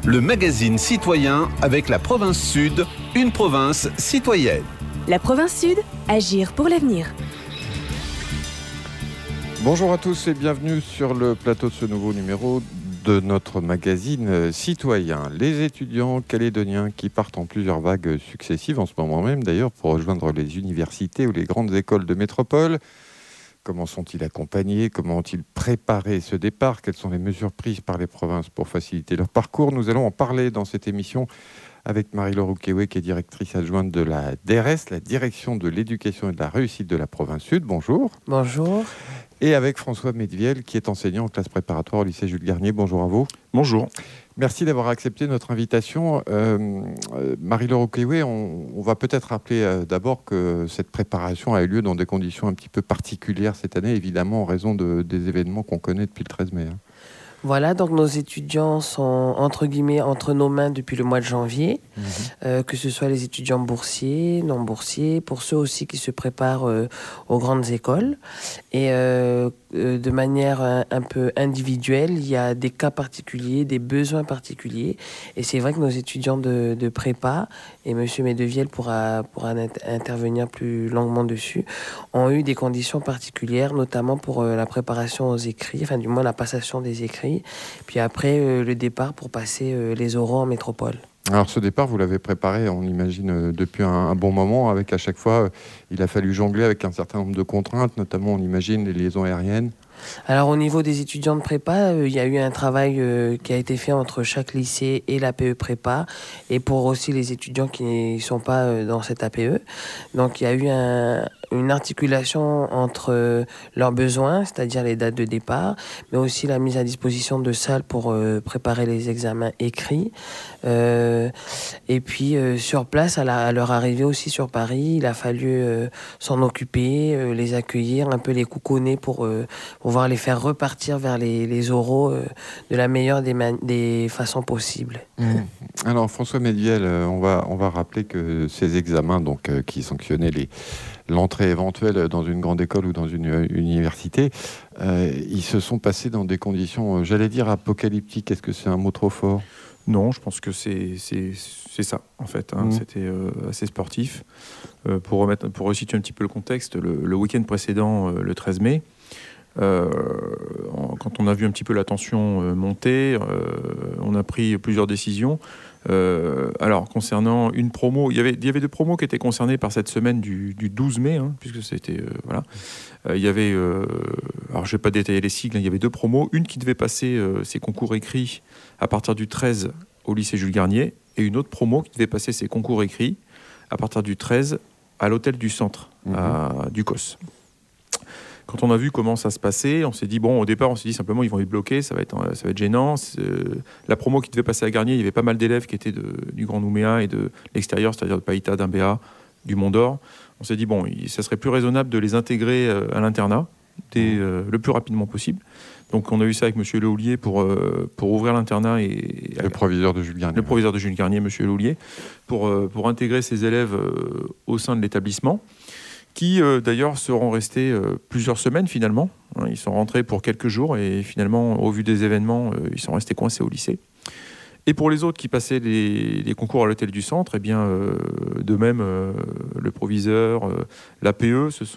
le magazine citoyen avec la province Sud, une province citoyenne. La province Sud, agir pour l'avenir. Bonjour à tous et bienvenue sur le plateau de ce nouveau numéro de notre magazine citoyen. Les étudiants calédoniens qui partent en plusieurs vagues successives, en ce moment même d'ailleurs, pour rejoindre les universités ou les grandes écoles de métropole. Comment sont-ils accompagnés? Comment ont-ils préparé ce départ? Quelles sont les mesures prises par les provinces pour faciliter leur parcours? Nous allons en parler dans cette émission avec Marie-Laure Oukoué, qui est directrice adjointe de la DRS, la Direction de l'éducation et de la réussite de la province Sud. Bonjour. Bonjour. Et avec François Medviel, qui est enseignant en classe préparatoire au lycée Jules Garnier. Bonjour à vous. Bonjour. Merci d'avoir accepté notre invitation. Marie-Laure Oukoué, on va peut-être rappeler d'abord que cette préparation a eu lieu dans des conditions un petit peu particulières cette année, évidemment en raison des événements qu'on connaît depuis le 13 mai. Voilà, donc nos étudiants sont entre guillemets entre nos mains depuis le mois de janvier, que ce soit les étudiants boursiers, non boursiers, pour ceux aussi qui se préparent aux grandes écoles. Et de manière un peu individuelle, il y a des cas particuliers, des besoins particuliers. Et c'est vrai que nos étudiants de prépa, et M. Medeviel pourra intervenir plus longuement dessus, ont eu des conditions particulières, notamment pour la préparation aux écrits, enfin du moins la passation des écrits, puis après le départ pour passer les oraux en métropole. Alors ce départ, vous l'avez préparé, on imagine, depuis un bon moment, avec à chaque fois, il a fallu jongler avec un certain nombre de contraintes, notamment on imagine les liaisons aériennes. Alors au niveau des étudiants de prépa, il y a eu un travail qui a été fait entre chaque lycée et l'APE prépa, et pour aussi les étudiants qui ne sont pas dans cette APE. Donc il y a eu une articulation entre leurs besoins, c'est-à-dire les dates de départ, mais aussi la mise à disposition de salles pour préparer les examens écrits. Et puis sur place, à leur arrivée aussi sur Paris, il a fallu s'en occuper, les accueillir, un peu les couconner pour pouvoir les faire repartir vers les oraux de la meilleure des façons possibles. Alors François Medviel, on va rappeler que ces examens qui sanctionnaient l'entrée éventuelle dans une grande école ou dans une université, ils se sont passés dans des conditions, j'allais dire apocalyptiques. Est-ce que c'est un mot trop fort? Non, je pense que c'est ça, en fait. C'était assez sportif. Pour resituer un petit peu le contexte, le week-end précédent, le 13 mai, quand on a vu un petit peu la tension monter, on a pris plusieurs décisions. Alors, concernant une promo, il y avait deux promos qui étaient concernées par cette semaine du 12 mai, puisque c'était... voilà. Il y avait... alors, je ne vais pas détailler les sigles, il y avait deux promos. Une qui devait passer ses concours écrits à partir du 13 au lycée Jules Garnier, et une autre promo qui devait passer ses concours écrits à partir du 13 à l'hôtel du Centre, à Ducos. Quand on a vu comment ça se passait, on s'est dit, bon, au départ, on s'est dit simplement, ils vont être bloqués, ça va être gênant. La promo qui devait passer à Garnier, il y avait pas mal d'élèves qui étaient du Grand Nouméa et de l'extérieur, c'est-à-dire de Païta, d'Imbéa, du Mont d'Or. On s'est dit, bon, ça serait plus raisonnable de les intégrer à l'internat le plus rapidement possible. Donc, on a eu ça avec M. Lehoulier pour ouvrir l'internat. Le proviseur de Jules Garnier. Le proviseur de Jules Garnier, M. Lehoulier, pour intégrer ces élèves au sein de l'établissement, qui d'ailleurs seront restés plusieurs semaines finalement. Ils sont rentrés pour quelques jours et finalement, au vu des événements, ils sont restés coincés au lycée. Et pour les autres qui passaient les concours à l'hôtel du Centre, eh bien, de même, le proviseur, l'APE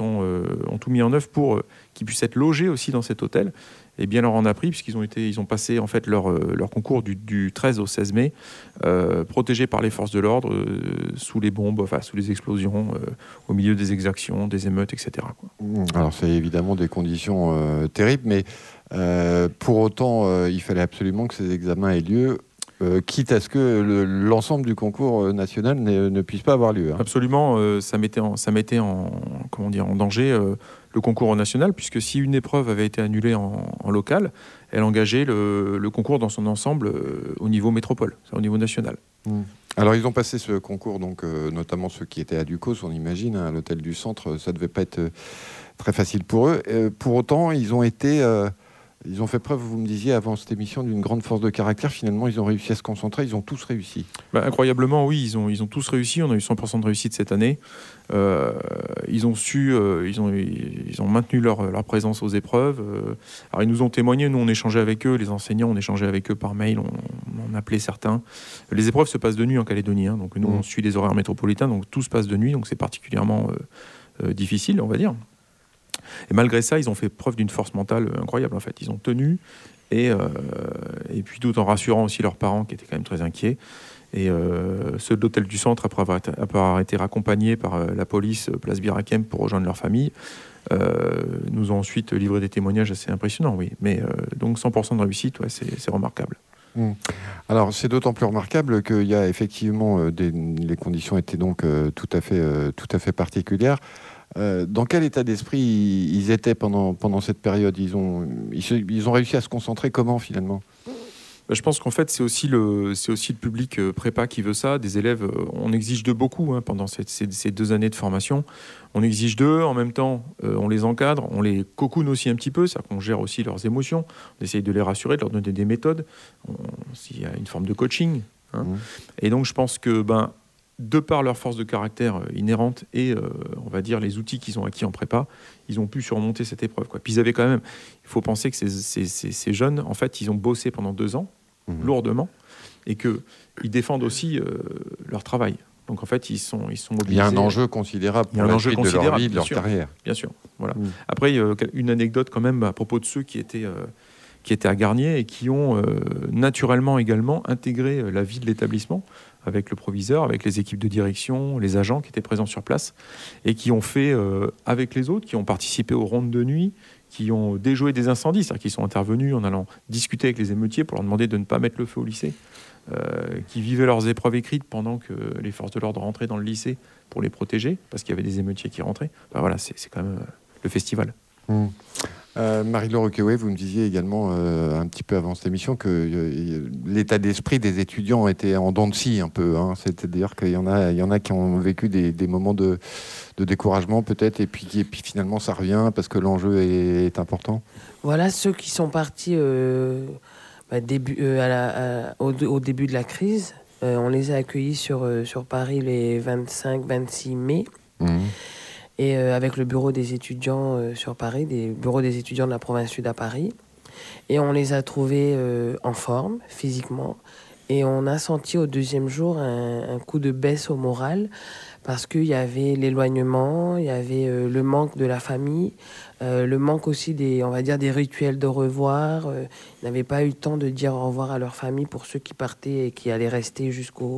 ont tout mis en œuvre pour qu'ils puissent être logés aussi dans cet hôtel. Et bien leur en a pris, puisqu'ils ont passé en fait leur concours du 13 au 16 mai, protégés par les forces de l'ordre, sous les bombes, sous les explosions, au milieu des exactions, des émeutes, etc. quoi. Alors c'est évidemment des conditions terribles, mais pour autant, il fallait absolument que ces examens aient lieu, quitte à ce que l'ensemble du concours national ne puisse pas avoir lieu. Absolument, ça mettait en danger le concours national, puisque si une épreuve avait été annulée en local, elle engageait le concours dans son ensemble au niveau métropole, au niveau national. Alors ils ont passé ce concours, donc notamment ceux qui étaient à Ducos, on imagine, à l'hôtel du Centre, ça devait pas être très facile pour eux. Pour autant, ils ont fait preuve, vous me disiez avant cette émission, d'une grande force de caractère. Finalement, ils ont réussi à se concentrer, ils ont tous réussi. Incroyablement, oui, ils ont tous réussi. On a eu 100% de réussite cette année. Ils ont maintenu leur présence aux épreuves. Alors, ils nous ont témoigné, nous, on échangeait avec eux, les enseignants, on échangeait avec eux par mail, en appeler certains. Les épreuves se passent de nuit en Calédonie, hein, donc nous on suit les horaires métropolitains, donc tout se passe de nuit, donc c'est particulièrement difficile, on va dire. Et malgré ça, ils ont fait preuve d'une force mentale incroyable en fait. Ils ont tenu et puis tout en rassurant aussi leurs parents qui étaient quand même très inquiets. Et ceux de l'hôtel du centre, après avoir été raccompagnés par la police place Bir Hakeim pour rejoindre leur famille, nous ont ensuite livré des témoignages assez impressionnants, oui. Mais donc 100% de réussite, ouais, c'est remarquable. Alors c'est d'autant plus remarquable qu'il y a effectivement les conditions étaient donc tout à fait particulières. Dans quel état d'esprit ils étaient pendant cette période? Ils ont réussi à se concentrer comment finalement? Je pense qu'en fait, c'est aussi le public prépa qui veut ça. Des élèves, on exige d'eux beaucoup hein, pendant ces 2 années de formation. On exige d'eux, en même temps, on les encadre, on les cocoune aussi un petit peu, c'est-à-dire qu'on gère aussi leurs émotions. On essaye de les rassurer, de leur donner des méthodes. Il y a une forme de coaching. Hein. Et donc, je pense que, de par leur force de caractère inhérente et, on va dire, les outils qu'ils ont acquis en prépa, ils ont pu surmonter cette épreuve, quoi. Puis ils avaient quand même... Il faut penser que ces jeunes, en fait, ils ont bossé pendant 2 ans, lourdement, et qu'ils défendent aussi leur travail. Donc, en fait, ils sont mobilisés. Il y a un enjeu considérable pour la suite de leur vie, de leur carrière. Bien sûr, voilà. Après, une anecdote quand même à propos de ceux qui étaient à Garnier et qui ont naturellement également intégré la vie de l'établissement avec le proviseur, avec les équipes de direction, les agents qui étaient présents sur place et qui ont fait avec les autres, qui ont participé aux rondes de nuit, qui ont déjoué des incendies, c'est-à-dire qu'ils sont intervenus en allant discuter avec les émeutiers pour leur demander de ne pas mettre le feu au lycée, qui vivaient leurs épreuves écrites pendant que les forces de l'ordre rentraient dans le lycée pour les protéger, parce qu'il y avait des émeutiers qui rentraient. Voilà, c'est quand même le festival. Marie-Laure Okewe, vous me disiez également un petit peu avant cette émission que l'état d'esprit des étudiants était en dents de scie un peu. Hein. C'est-à-dire qu'il y en a qui ont vécu des moments de découragement peut-être, et puis finalement ça revient parce que l'enjeu est important. Voilà, ceux qui sont partis au début de la crise, on les a accueillis sur Paris les 25-26 mai. Et avec le bureau des étudiants sur Paris, des bureaux des étudiants de la province sud à Paris. Et on les a trouvés en forme, physiquement. Et on a senti au 2e jour un coup de baisse au moral parce qu'il y avait l'éloignement, il y avait le manque de la famille, le manque aussi des rituels de revoir. Ils n'avaient pas eu le temps de dire au revoir à leur famille pour ceux qui partaient et qui allaient rester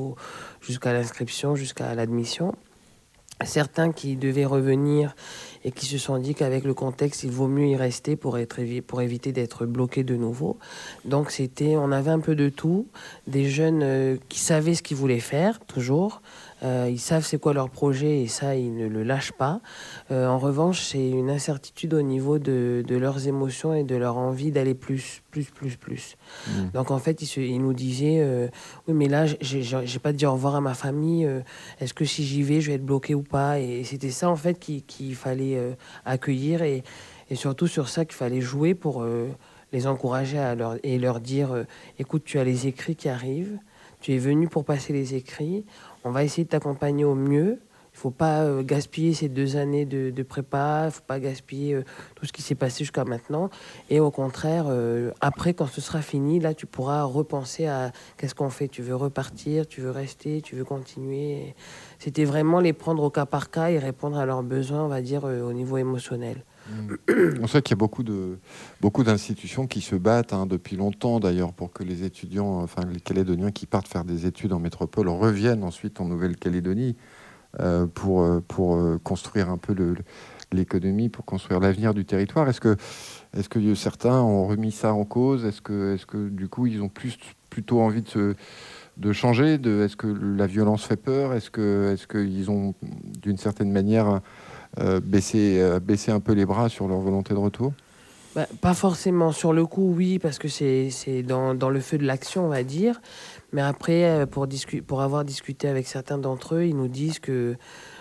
jusqu'à l'inscription, jusqu'à l'admission. Certains qui devaient revenir et qui se sont dit qu'avec le contexte, il vaut mieux y rester pour éviter d'être bloqués de nouveau. Donc on avait un peu de tout, des jeunes qui savaient ce qu'ils voulaient faire, toujours. Ils savent c'est quoi leur projet et ça, ils ne le lâchent pas. En revanche, c'est une incertitude au niveau de leurs émotions et de leur envie d'aller plus. Donc en fait, ils nous disaient oui, mais là, j'ai pas dit au revoir à ma famille. Est-ce que si j'y vais, je vais être bloqué ou pas? Et c'était ça en fait qu'il fallait accueillir et surtout sur ça qu'il fallait jouer pour les encourager et leur dire écoute, tu as les écrits qui arrivent, tu es venu pour passer les écrits, on va essayer de t'accompagner au mieux. Il ne faut pas gaspiller ces 2 années de prépa, il ne faut pas gaspiller tout ce qui s'est passé jusqu'à maintenant. Et au contraire, après, quand ce sera fini, là, tu pourras repenser à qu'est-ce qu'on fait. Tu veux repartir, tu veux rester, tu veux continuer. C'était vraiment les prendre au cas par cas et répondre à leurs besoins, on va dire, au niveau émotionnel. On sait qu'il y a beaucoup d'institutions qui se battent depuis longtemps d'ailleurs pour que les étudiants, enfin les Calédoniens qui partent faire des études en métropole reviennent ensuite en Nouvelle-Calédonie pour construire un peu l'économie, pour construire l'avenir du territoire. Est-ce que certains ont remis ça en cause? Est-ce que du coup ils ont plutôt envie de changer? Est-ce que la violence fait peur? Est-ce qu'ils ont d'une certaine manière baisser un peu les bras sur leur volonté de retour? Pas forcément. Sur le coup, oui, parce que c'est dans le feu de l'action, on va dire. Mais après, pour avoir discuté avec certains d'entre eux, ils nous disent que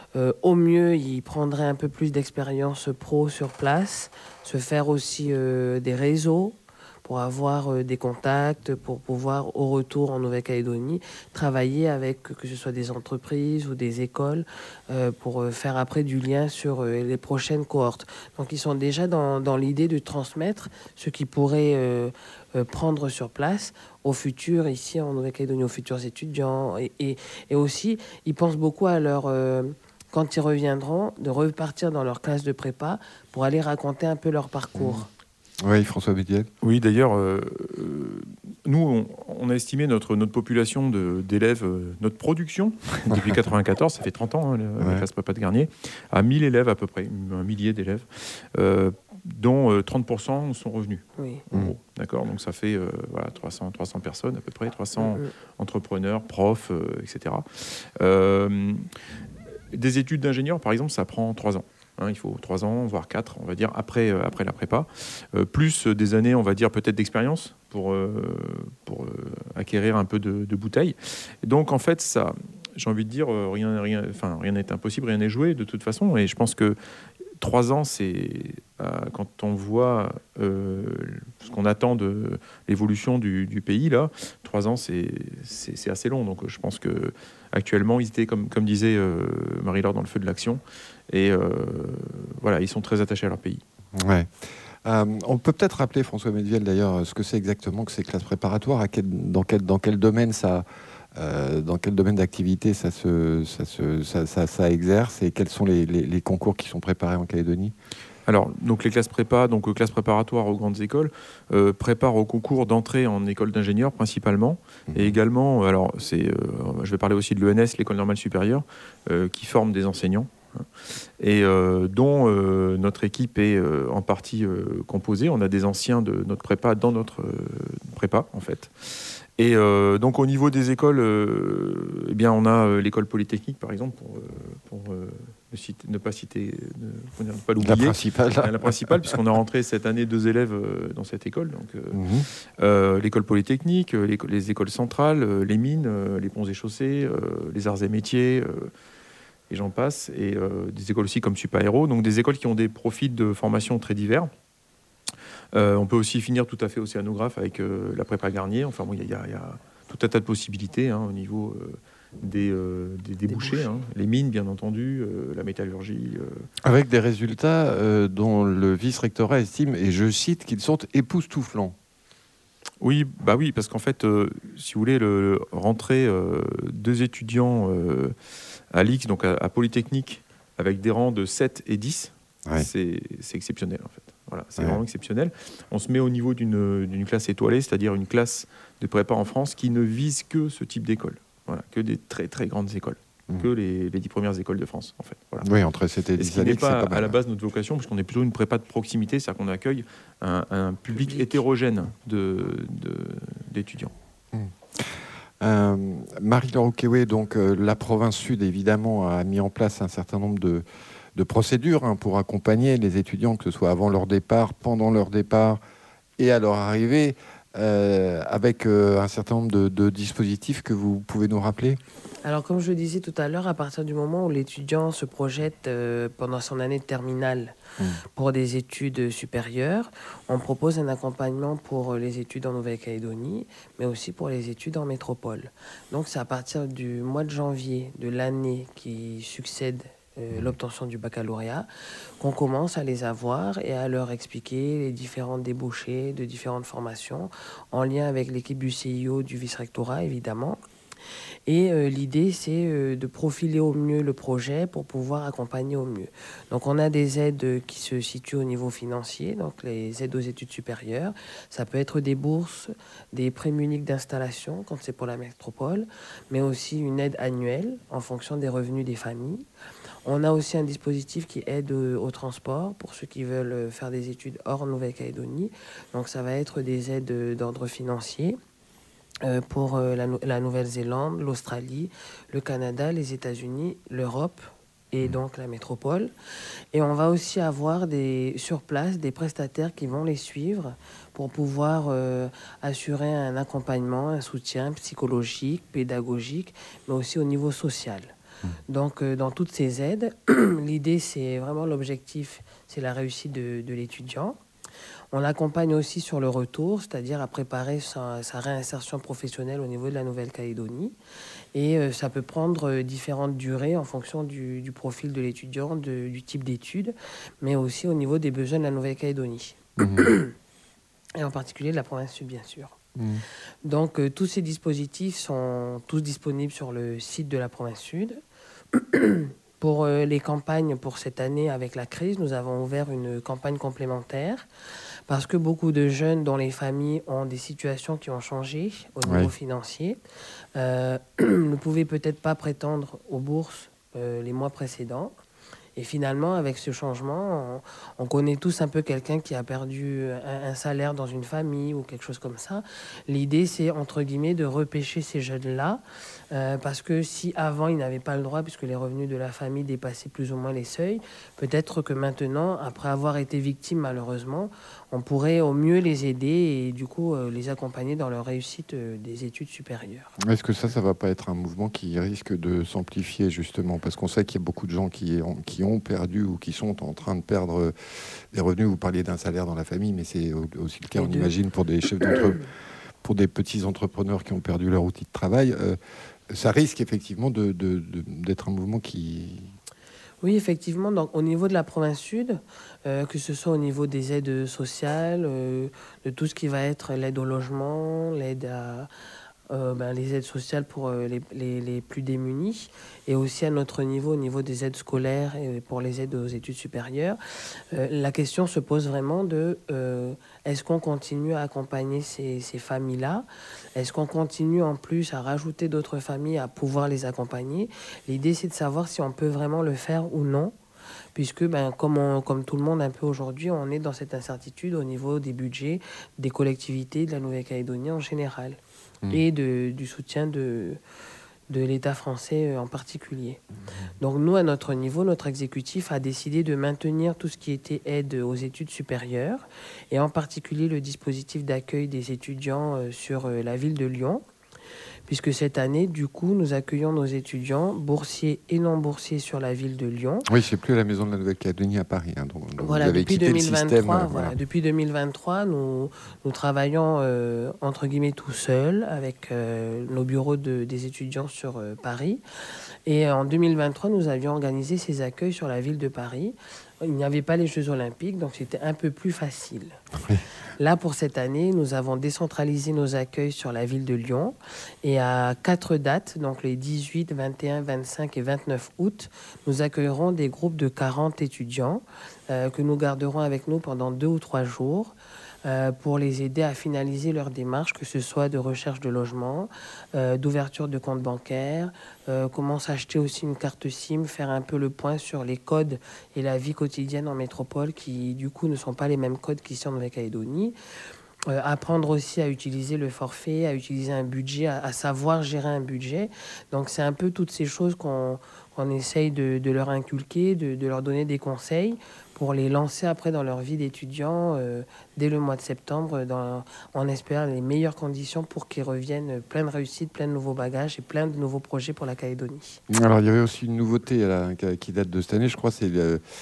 au mieux, ils prendraient un peu plus d'expérience pro sur place, se faire aussi des réseaux pour avoir des contacts, pour pouvoir, au retour en Nouvelle-Calédonie, travailler avec que ce soit des entreprises ou des écoles pour faire après du lien sur les prochaines cohortes. Donc, ils sont déjà dans l'idée de transmettre ce qu'ils pourraient prendre sur place au futur, ici en Nouvelle-Calédonie, aux futurs étudiants. Et aussi, ils pensent beaucoup à leur... quand ils reviendront, de repartir dans leur classe de prépa pour aller raconter un peu leur parcours. Oui, François Bédiel. Oui, d'ailleurs, nous, on a estimé notre population d'élèves, notre production, depuis 1994, ça fait 30 ans, la classe prépa de Garnier, à 1000 élèves à peu près, un millier d'élèves, dont 30% sont revenus. Oui. En gros, d'accord. Donc ça fait 300 personnes à peu près, 300 entrepreneurs, profs, etc. Des études d'ingénieur, par exemple, ça prend 3 ans. Il faut 3 ans, voire 4, on va dire, après la prépa. Plus des années, on va dire, peut-être d'expérience pour acquérir un peu de bouteilles. Et donc, en fait, ça, j'ai envie de dire, rien n'est impossible, rien n'est joué de toute façon. Et je pense que 3 ans, c'est quand on voit ce qu'on attend de l'évolution du pays, là, 3 ans, c'est assez long. Donc, je pense que actuellement, ils étaient, comme disait Marie-Laure, dans le feu de l'action. Et voilà, ils sont très attachés à leur pays. Ouais. On peut peut-être rappeler, François Bédiel, d'ailleurs, ce que c'est exactement que ces classes préparatoires, dans quel domaine ça... dans quel domaine d'activité ça exerce et quels sont les concours qui sont préparés en Calédonie? Alors, donc les classes prépa, donc classes préparatoires aux grandes écoles, préparent au concours d'entrée en école d'ingénieur principalement, et également, alors je vais parler aussi de l'ENS, l'école normale supérieure, qui forme des enseignants, et dont notre équipe est en partie composée. On a des anciens de notre prépa dans notre prépa, en fait. Et donc au niveau des écoles, eh bien on a l'école polytechnique par exemple pour ne pas l'oublier. La principale puisqu'on a rentré cette année 2 élèves dans cette école. Donc l'école polytechnique, les écoles centrales, les mines, les ponts et chaussées, les arts et métiers. Et j'en passe. Et des écoles aussi comme Supaéro, donc des écoles qui ont des profils de formation très divers. On peut aussi finir tout à fait océanographe avec la prépa Garnier. Enfin bon, il y a tout un tas de possibilités au niveau des débouchés. Les mines, bien entendu, la métallurgie. Avec des résultats dont le vice-rectorat estime, et je cite, qu'ils sont époustouflants. Oui, parce qu'en fait, si vous voulez, rentrer 2 étudiants à l'X, donc à Polytechnique, avec des rangs de 7 et 10, c'est exceptionnel en fait. Voilà, c'est vraiment exceptionnel. On se met au niveau d'une classe étoilée, c'est-à-dire une classe de prépa en France qui ne vise que ce type d'école. Voilà, que des très très grandes écoles, que les 10 premières écoles de France en fait. Voilà. Oui, entre 7 et 10 ce qui n'est pas à la base notre vocation, puisqu'on est plutôt une prépa de proximité, c'est-à-dire qu'on accueille un public hétérogène d'étudiants. Marie-Laure Okewe, donc la province sud évidemment a mis en place un certain nombre de procédures pour accompagner les étudiants, que ce soit avant leur départ, pendant leur départ et à leur arrivée, avec un certain nombre de dispositifs que vous pouvez nous rappeler. Alors, comme je le disais tout à l'heure, à partir du moment où l'étudiant se projette pendant son année de terminale pour des études supérieures, on propose un accompagnement pour les études en Nouvelle-Calédonie, mais aussi pour les études en métropole. Donc, c'est à partir du mois de janvier de l'année qui succède l'obtention du baccalauréat, qu'on commence à les avoir et à leur expliquer les différents débouchés de différentes formations, en lien avec l'équipe du CIO, du vice-rectorat, évidemment. Et l'idée, c'est de profiler au mieux le projet pour pouvoir accompagner au mieux. Donc, on a des aides qui se situent au niveau financier, donc les aides aux études supérieures. Ça peut être des bourses, des prêts uniques d'installation, quand c'est pour la métropole, mais aussi une aide annuelle en fonction des revenus des familles. On a aussi un dispositif qui aide au transport pour ceux qui veulent faire des études hors Nouvelle-Calédonie. Donc, ça va être des aides d'ordre financier pour la Nouvelle-Zélande, l'Australie, le Canada, les États-Unis, l'Europe et donc la métropole. Et on va aussi avoir sur place des prestataires qui vont les suivre pour pouvoir assurer un accompagnement, un soutien psychologique, pédagogique, mais aussi au niveau social. Donc, dans toutes ces aides, l'idée, c'est vraiment l'objectif, c'est la réussite de l'étudiant. On l'accompagne aussi sur le retour, c'est-à-dire à préparer sa réinsertion professionnelle au niveau de la Nouvelle-Calédonie. Et ça peut prendre différentes durées en fonction du profil de l'étudiant, du type d'études, mais aussi au niveau des besoins de la Nouvelle-Calédonie. Et en particulier de la province sud, bien sûr. Donc, tous ces dispositifs sont tous disponibles sur le site de la province sud. Pour les campagnes pour cette année avec la crise, nous avons ouvert une campagne complémentaire parce que beaucoup de jeunes dont les familles ont des situations qui ont changé au niveau financier ne pouvaient peut-être pas prétendre aux bourses les mois précédents. Et finalement, avec ce changement, on connaît tous un peu quelqu'un qui a perdu un salaire dans une famille ou quelque chose comme ça. L'idée, c'est, entre guillemets, de repêcher ces jeunes-là, parce que si avant, ils n'avaient pas le droit, puisque les revenus de la famille dépassaient plus ou moins les seuils, peut-être que maintenant, après avoir été victimes, malheureusement, on pourrait au mieux les aider et du coup les accompagner dans leur réussite des études supérieures. Est-ce que ça ne va pas être un mouvement qui risque de s'amplifier justement? Parce qu'on sait qu'il y a beaucoup de gens qui ont perdu ou qui sont en train de perdre des revenus. Vous parliez d'un salaire dans la famille, mais c'est aussi le cas, on imagine, pour des chefs pour des petits entrepreneurs qui ont perdu leur outil de travail. Ça risque effectivement d'être un mouvement qui... Oui, effectivement. Donc, au niveau de la province sud, que ce soit au niveau des aides sociales, de tout ce qui va être l'aide au logement, l'aide à... les aides sociales pour les plus démunis, et aussi à notre niveau, au niveau des aides scolaires et pour les aides aux études supérieures, la question se pose vraiment de est-ce qu'on continue à accompagner ces familles-là? Est-ce qu'on continue en plus à rajouter d'autres familles à pouvoir les accompagner? L'idée, c'est de savoir si on peut vraiment le faire ou non. Puisque, comme tout le monde un peu aujourd'hui, on est dans cette incertitude au niveau des budgets des collectivités de la Nouvelle-Calédonie en général et du soutien de l'État français en particulier. Donc nous, à notre niveau, notre exécutif a décidé de maintenir tout ce qui était aide aux études supérieures et en particulier le dispositif d'accueil des étudiants sur la ville de Lyon. Puisque cette année, du coup, nous accueillons nos étudiants, boursiers et non boursiers, sur la ville de Lyon. Oui, c'est plus à la Maison de la Nouvelle-Calédonie à Paris. Donc voilà, vous avez depuis quitté 2023, le système. voilà. Depuis 2023, nous travaillons entre guillemets tout seuls avec nos bureaux des étudiants sur Paris. Et en 2023, nous avions organisé ces accueils sur la ville de Paris. Il n'y avait pas les Jeux Olympiques, donc c'était un peu plus facile. Oui. Là, pour cette année, nous avons décentralisé nos accueils sur la ville de Lyon. Et à 4 dates, donc les 18, 21, 25 et 29 août, nous accueillerons des groupes de 40 étudiants que nous garderons avec nous pendant 2 ou 3 jours. Pour les aider à finaliser leur démarche, que ce soit de recherche de logement, d'ouverture de compte bancaire, comment s'acheter aussi une carte SIM, faire un peu le point sur les codes et la vie quotidienne en métropole qui, du coup, ne sont pas les mêmes codes qu'ici en Nouvelle-Calédonie. Apprendre aussi à utiliser le forfait, à utiliser un budget, à savoir gérer un budget. Donc, c'est un peu toutes ces choses qu'on essaye de leur inculquer, de leur donner des conseils pour les lancer après dans leur vie d'étudiant dès le mois de septembre, on espère les meilleures conditions pour qu'ils reviennent plein de réussite, plein de nouveaux bagages et plein de nouveaux projets pour la Calédonie. Alors, il y avait aussi une nouveauté qui date de cette année, je crois, c'est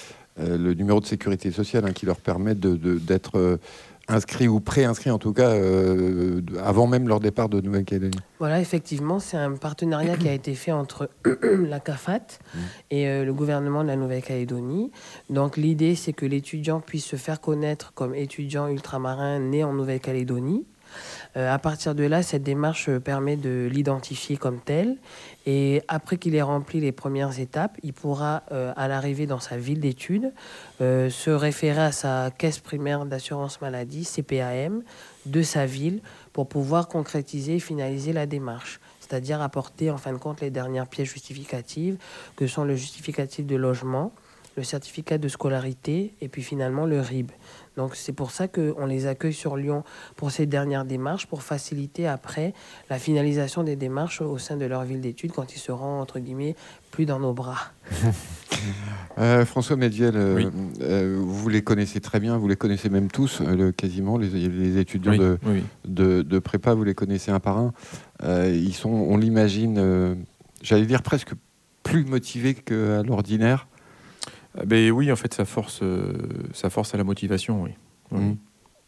le numéro de sécurité sociale qui leur permet d'être inscrits ou pré-inscrits, en tout cas, avant même leur départ de Nouvelle-Calédonie. Voilà, effectivement, c'est un partenariat qui a été fait entre la CAFAT et le gouvernement de la Nouvelle-Calédonie. Donc, l'idée, c'est que l'étudiant puisse se faire connaître comme étudiant ultramarin né en Nouvelle-Calédonie. À partir de là, cette démarche permet de l'identifier comme tel. Et après qu'il ait rempli les premières étapes, il pourra, à l'arrivée dans sa ville d'études, se référer à sa caisse primaire d'assurance maladie, CPAM, de sa ville, pour pouvoir concrétiser et finaliser la démarche. C'est-à-dire apporter, en fin de compte, les dernières pièces justificatives, que sont le justificatif de logement, le certificat de scolarité et puis finalement le RIB. Donc c'est pour ça qu'on les accueille sur Lyon pour ces dernières démarches, pour faciliter après la finalisation des démarches au sein de leur ville d'études quand ils seront, entre guillemets, plus dans nos bras. François Mediel, oui. Vous les connaissez très bien, vous les connaissez même tous, quasiment, les étudiants de prépa, vous les connaissez un par un. Ils sont, on l'imagine, j'allais dire presque plus motivés qu'à l'ordinaire. Ben oui, en fait, ça force à la motivation, oui.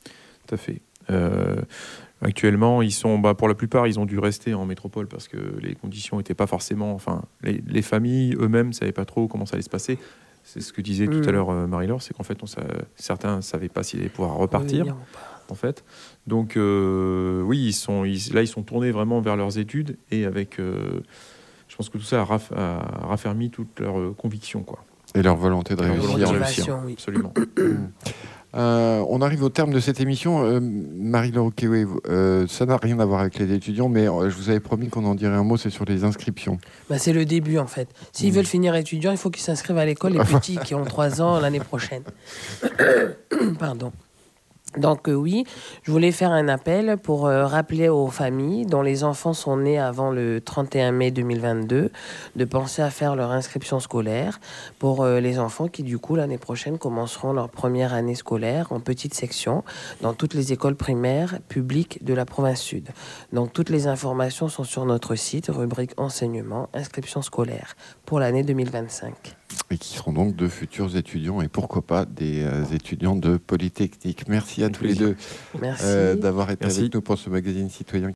tout à fait. Actuellement, ils sont, pour la plupart, ils ont dû rester en métropole parce que les conditions n'étaient pas forcément... Enfin, les familles eux-mêmes ne savaient pas trop comment ça allait se passer. C'est ce que disait tout à l'heure Marie-Laure, c'est qu'en fait, certains ne savaient pas s'ils allaient pouvoir repartir. En fait. Donc, oui, ils sont tournés vraiment vers leurs études et avec... je pense que tout ça a raffermi toutes leurs convictions, quoi. Et leur volonté de réussir. Oui. Absolument. On arrive au terme de cette émission. Marie-Laure Okewe, ça n'a rien à voir avec les étudiants, mais je vous avais promis qu'on en dirait un mot, c'est sur les inscriptions. C'est le début, en fait. S'ils veulent finir étudiants, il faut qu'ils s'inscrivent à l'école, les petits qui ont 3 ans l'année prochaine. Pardon. Donc oui, je voulais faire un appel pour rappeler aux familles dont les enfants sont nés avant le 31 mai 2022 de penser à faire leur inscription scolaire pour les enfants qui du coup l'année prochaine commenceront leur première année scolaire en petite section dans toutes les écoles primaires publiques de la province sud. Donc toutes les informations sont sur notre site, rubrique enseignement, inscription scolaire pour l'année 2025. Et qui seront donc de futurs étudiants et pourquoi pas des étudiants de Polytechnique. Merci à tous les deux d'avoir été avec nous pour ce magazine citoyen